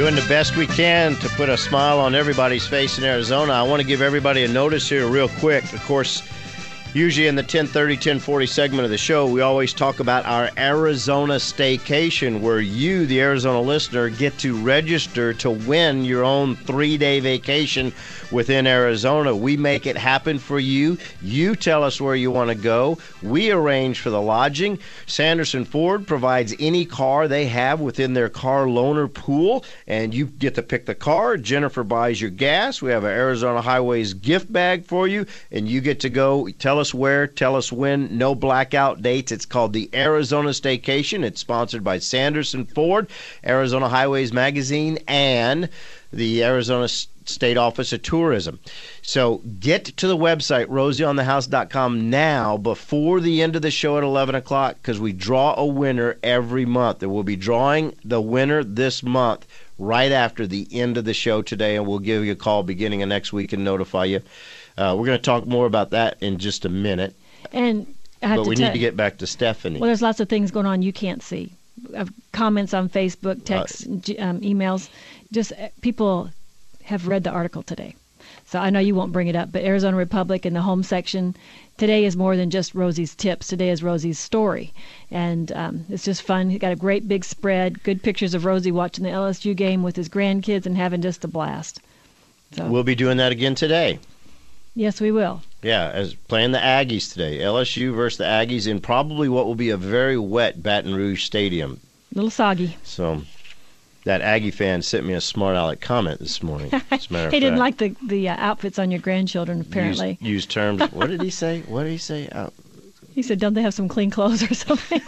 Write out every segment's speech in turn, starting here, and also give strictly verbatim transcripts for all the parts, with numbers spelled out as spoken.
Doing the best we can to put a smile on everybody's face in Arizona. I want to give everybody a notice here real quick. Of course, usually in the ten thirty, ten forty segment of the show, we always talk about our Arizona Staycation, where you, the Arizona listener, get to register to win your own three-day vacation within Arizona. We make it happen for you. You tell us where you want to go. We arrange for the lodging. Sanderson Ford provides any car they have within their car loaner pool, and you get to pick the car. Jennifer buys your gas. We have an Arizona Highways gift bag for you, and you get to go. Tell us where, tell us when. No blackout dates. It's called the Arizona Staycation. It's sponsored by Sanderson Ford, Arizona Highways Magazine, and the Arizona State Office of Tourism. So get to the website, rosie on the house dot com, now before the end of the show at eleven o'clock, because we draw a winner every month. And we'll be drawing the winner this month right after the end of the show today, and we'll give you a call beginning of next week and notify you. Uh, we're going to talk more about that in just a minute. And I have but to we tell, need to get back to Stephanie. Well, there's lots of things going on you can't see. Uh, comments on Facebook, texts, uh, um, emails. Just uh, people have read the article today. So I know you won't bring it up, but Arizona Republic in the home section, today is more than just Rosie's tips. Today is Rosie's story. And um, it's just fun. He got a great big spread, good pictures of Rosie watching the L S U game with his grandkids and having just a blast. So we'll be doing that again today. Yes, we will. Yeah, as playing the Aggies today. L S U versus the Aggies in probably what will be a very wet Baton Rouge Stadium. A little soggy. So that Aggie fan sent me a smart aleck comment this morning. As a matter of he didn't fact. like the, the uh, outfits on your grandchildren, apparently. Use, use terms. What did he say? What did he say? Uh, he said, don't they have some clean clothes or something?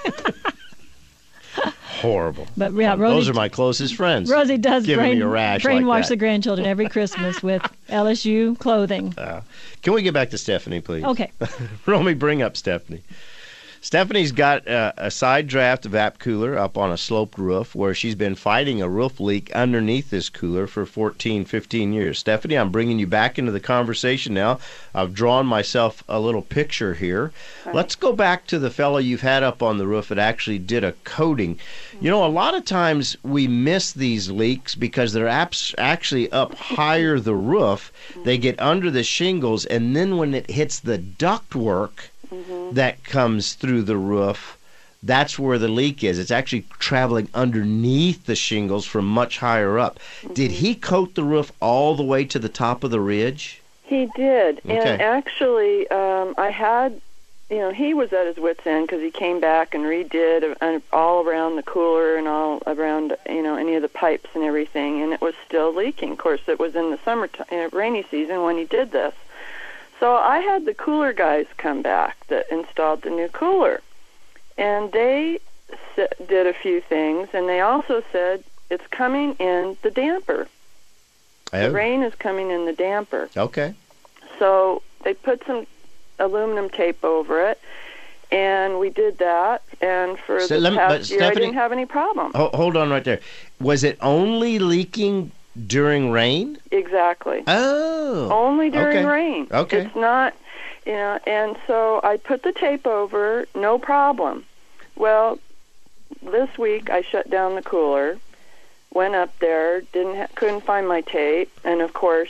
Horrible. But yeah, Rosie, those are my closest friends. Rosie does giving brain, me a rash brainwash like that. the grandchildren every Christmas with L S U clothing. Uh, can we get back to Stephanie, please? Okay. Romy, bring up Stephanie. Stephanie's got uh, a side draft vap cooler up on a sloped roof where she's been fighting a roof leak underneath this cooler for fourteen, fifteen years. Stephanie, I'm bringing you back into the conversation now. I've drawn myself a little picture here. Right. Let's go back to the fellow you've had up on the roof that actually did a coating. You know, a lot of times we miss these leaks because they're abs- actually up higher the roof. They get under the shingles, and then when it hits the ductwork, Mm-hmm. that comes through the roof, that's where the leak is. It's actually traveling underneath the shingles from much higher up. Mm-hmm. Did he coat the roof all the way to the top of the ridge? He did. Okay. And actually, um, I had, you know, he was at his wit's end because he came back and redid all around the cooler and all around, you know, any of the pipes and everything, and it was still leaking. Of course, it was in the summer, t- uh, rainy season when he did this. So I had the cooler guys come back that installed the new cooler, and they s- did a few things, and they also said it's coming in the damper. Oh. The rain is coming in the damper. Okay. So they put some aluminum tape over it, and we did that, and for so the let me, past year Stephanie, I didn't have any problem. Ho- hold on right there. Was it only leaking during rain? Exactly. Oh. Only during okay. rain. Okay. It's not, you know, and so I put the tape over, no problem. Well, this week I shut down the cooler, went up there, didn't ha- couldn't find my tape, and of course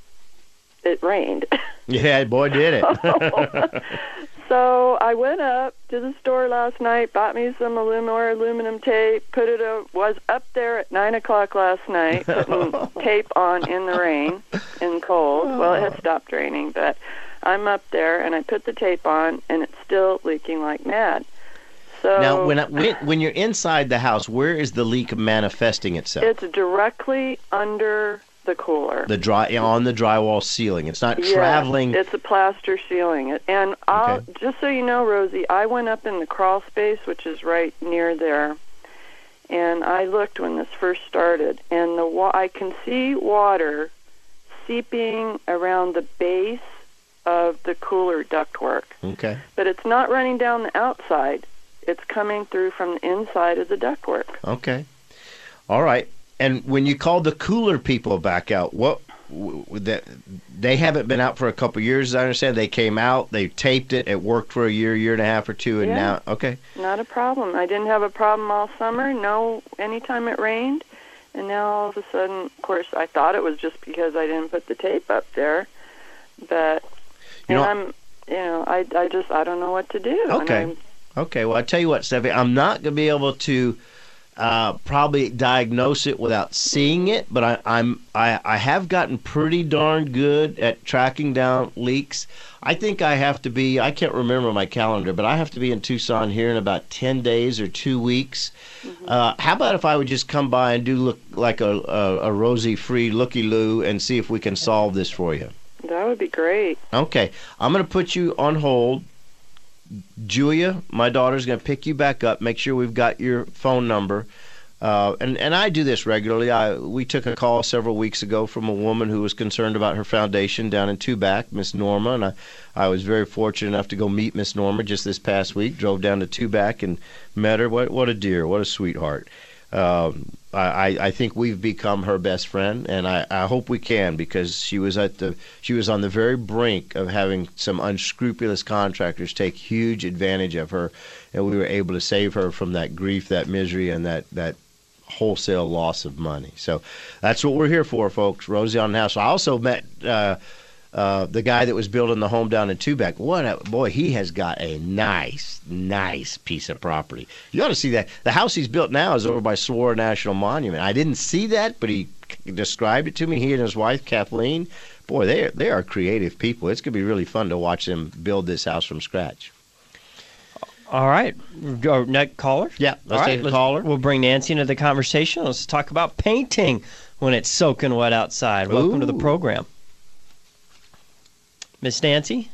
it rained. Yeah, boy, did it. So I went up to the store last night, bought me some aluminum or aluminum tape, put it up, was up there at nine o'clock last night, putting tape on in the rain and cold. Well, it had stopped raining, but I'm up there, and I put the tape on, and it's still leaking like mad. So now, when, I, when when you're inside the house, where is the leak manifesting itself? It's directly under the cooler. The dry on the drywall ceiling. It's not yes, traveling. It's a plaster ceiling. And I'll, okay. just so you know, Rosie, I went up in the crawl space, which is right near there, and I looked when this first started, and the wa- I can see water seeping around the base of the cooler ductwork. Okay. But it's not running down the outside. It's coming through from the inside of the ductwork. Okay. All right. And when you called the cooler people back out, what w- that they haven't been out for a couple of years, as I understand. They came out, they taped it, it worked for a year, year and a half or two, and yeah. now okay. Not a problem. I didn't have a problem all summer. No, anytime it rained, And now all of a sudden, of course, I thought it was just because I didn't put the tape up there, but you know, I'm, you know, I, I just, I don't know what to do. Okay. Okay. Well, I tell you what, Steffi, I'm not going to be able to uh, probably diagnose it without seeing it, but I, I'm, I, I have gotten pretty darn good at tracking down leaks. I think I have to be, I can't remember my calendar, but I have to be in Tucson here in about ten days or two weeks. Mm-hmm. Uh, how about if I would just come by and do look like a, a, a rosy-free looky-loo and see if we can solve this for you? That would be great. Okay. I'm going to put you on hold. Julia, my daughter's going to pick you back up, make sure we've got your phone number. Uh, and, and I do this regularly. I We took a call several weeks ago from a woman who was concerned about her foundation down in Tubac, Miss Norma, and I, I was very fortunate enough to go meet Miss Norma just this past week. Drove down to Tubac and met her. What, what a dear, what a sweetheart. Um, I, I think we've become her best friend, and I, I hope we can, because she was at the she was on the very brink of having some unscrupulous contractors take huge advantage of her, and we were able to save her from that grief, that misery, and that, that wholesale loss of money. So that's what we're here for, folks. Rosie on the House. I also met uh, uh, the guy that was building the home down in Tubac. What a boy! He has got a nice, nice piece of property. You ought to see that. The house he's built now is over by Saguaro National Monument. I didn't see that, but he described it to me. He and his wife Kathleen. Boy, they are, they are creative people. It's gonna be really fun to watch them build this house from scratch. All right, go next caller. Yeah, let's All right, take a let's, caller. We'll bring Nancy into the conversation. Let's talk about painting when it's soaking wet outside. Welcome Ooh. to the program, Miss Nancy.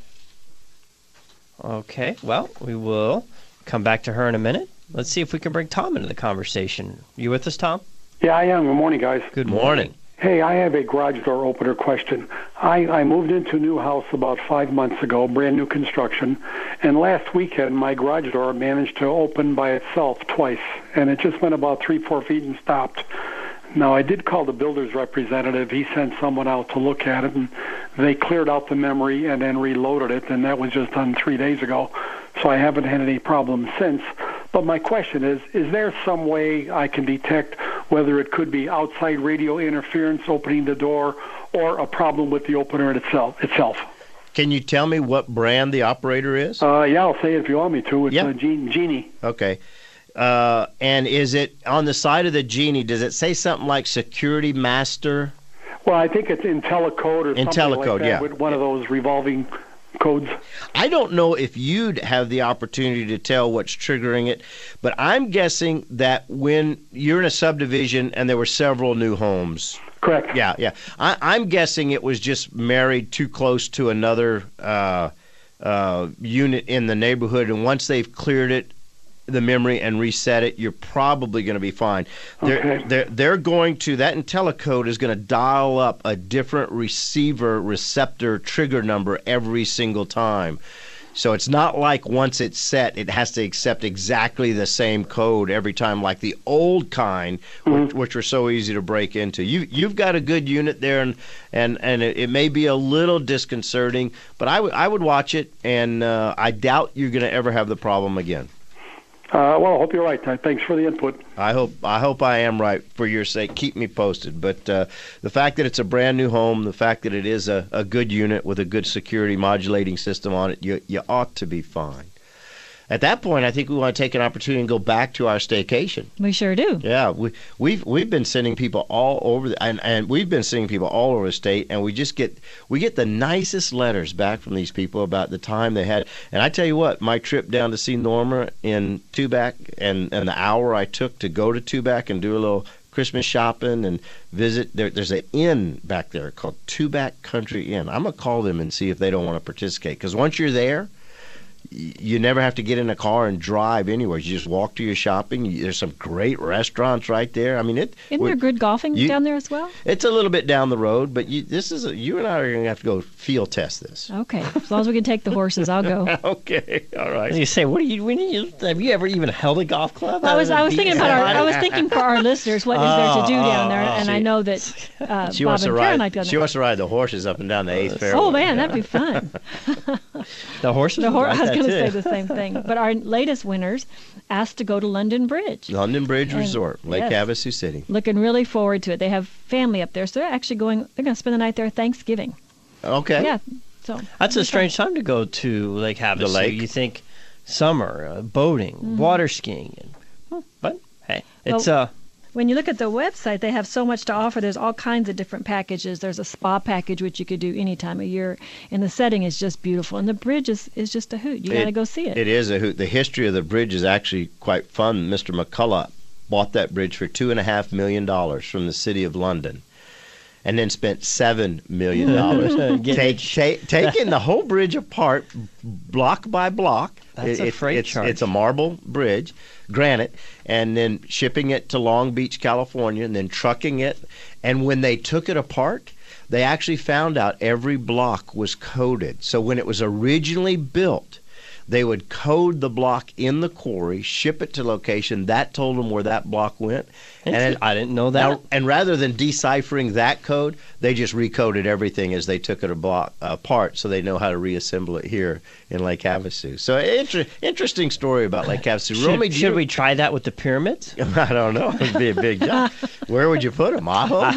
Okay, well, we will come back to her in a minute. Let's see if we can bring Tom into the conversation. You with us, Tom? Yeah, I am. Good morning, guys. Good morning. morning. Hey, I have a garage door opener question. I, I moved into a new house about five months ago, brand new construction, and last weekend my garage door managed to open by itself twice, and it just went about three, four feet and stopped. Now, I did call the builder's representative. He sent someone out to look at it, and they cleared out the memory and then reloaded it, and that was just done three days ago, so I haven't had any problems since. But my question is, is there some way I can detect whether it could be outside radio interference opening the door or a problem with the opener itself? itself? Can you tell me what brand the operator is? Uh, yeah, I'll say it if you want me to. It's yeah. a Gen- Genie. Okay. Uh, and is it on the side of the Genie, does it say something like Security Master? Well, I think it's IntelliCode or something IntelliCode, like that, yeah. with one of those revolving codes. I don't know if you'd have the opportunity to tell what's triggering it, but I'm guessing that when you're in a subdivision and there were several new homes. Correct. Yeah, yeah. I, I'm guessing it was just married too close to another uh, uh, unit in the neighborhood, and once they've cleared it, the memory, and reset it, you're probably going to be fine. They're, Okay. they're, they're going to, that IntelliCode is going to dial up a different receiver receptor trigger number every single time. So it's not like once it's set, it has to accept exactly the same code every time, like the old kind, Mm-hmm. which, which were so easy to break into. You, you've got a good unit there, and and, and it, it may be a little disconcerting, but I, w- I would watch it, and uh, I doubt you're going to ever have the problem again. Uh, well, I hope you're right. Thanks for the input. I hope I hope I am right for your sake. Keep me posted. But uh, the fact that it's a brand new home, the fact that it is a, a good unit with a good security modulating system on it, you you ought to be fine. At that point, I think we want to take an opportunity and go back to our staycation. We sure do. Yeah, we we've we've been sending people all over the, and and we've been sending people all over the state, and we just get we get the nicest letters back from these people about the time they had. And I tell you what, my trip down to see Norma in Tubac, and and the hour I took to go to Tubac and do a little Christmas shopping and visit. There, there's an inn back there called Tubac Country Inn. I'm gonna call them and see if they don't want to participate, because once you're there, you never have to get in a car and drive anywhere. You just walk to your shopping. There's some great restaurants right there. I mean, it. Isn't there good golfing you, down there as well? It's a little bit down the road, but you, this is a, you and I are going to have to go field test this. Okay, as long as we can take the horses, I'll go. Okay, all right. You say, what do you? When you have you ever even held a golf club? I was I was thinking about our I was thinking for our listeners, what is there to do down there? And I know that uh, She Bob wants to and Karen ride. like down She there. wants to ride the horses up and down the eighth fairway. Oh man, that'd be fun. The horses. The hor- would I was like going going to say too. the same thing. But our latest winners asked to go to London Bridge. London Bridge And- Resort, Lake yes. Havasu City. Looking really forward to it. They have family up there, so they're actually going. They're going to spend the night there Thanksgiving. Okay. Yeah. So That's a strange time to go to Lake Havasu. The lake. You think summer, uh, boating, Mm-hmm. water skiing, and, hmm, but hey, it's Well, uh, when you look at the website, they have so much to offer. There's all kinds of different packages. There's a spa package, which you could do any time of year, and the setting is just beautiful. And the bridge is, is just a hoot. You got to go see it. It is a hoot. The history of the bridge is actually quite fun. Mister McCullough bought that bridge for two and a half million dollars from the city of London, and then spent seven million dollars Getting take, take, taking the whole bridge apart, block by block. That's a freight it's, charge. It's a marble bridge, granite, and then shipping it to Long Beach, California, and then trucking it. And when they took it apart, they actually found out every block was coded. So when it was originally built, they would code the block in the quarry, ship it to location. That told them where that block went. And it, I didn't know that. now, and rather than deciphering that code, they just recoded everything as they took it a block, apart, so they know how to reassemble it here in Lake Havasu. So, inter- interesting story about Lake Havasu. should Romy, do should you- we try that with the pyramids? I don't know. It'd be a big job. Where would you put them?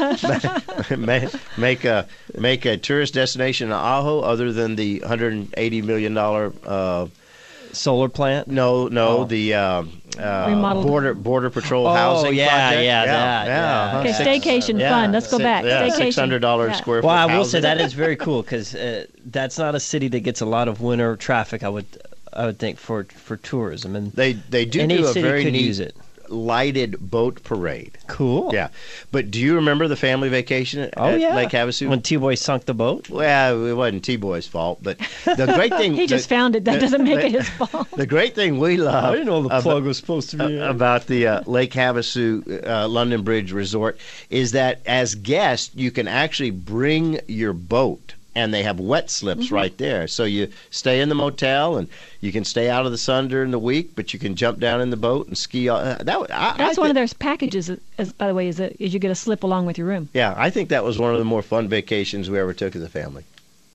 Ajo? Ma- make a make a tourist destination in Ajo, other than the one hundred eighty million dollar. Uh, Solar plant? no, no, Oh. the uh, uh, Remodeled. border border patrol Oh, housing yeah, project. yeah, that, yeah. uh-huh. Okay, Six- staycation yeah, fun. Let's go six- back. Yeah, Staycation. six hundred dollars Yeah. square foot. Well, I will say housing. that is very cool because uh, that's not a city that gets a lot of winter traffic. I would, I would think for for tourism, and They they do any do a city very could neat use it. lighted boat parade. Cool. Yeah, but do you remember the family vacation at, Oh at yeah. Lake Havasu? When T-Boy sunk the boat. Well, it wasn't T-Boy's fault, but the great thing He just the, found it. That the- doesn't make the- it his fault. The great thing we love I didn't know the about- plug was supposed to be. uh, about the uh, Lake Havasu uh, London Bridge Resort is that as guests you can actually bring your boat, and they have wet slips Mm-hmm. right there. So you stay in the motel, and you can stay out of the sun during the week, but you can jump down in the boat and ski. Uh, that w- I, That's I one thi- of their packages. As, by the way, is that is you get a slip along with your room. Yeah, I think that was one of the more fun vacations we ever took as a family.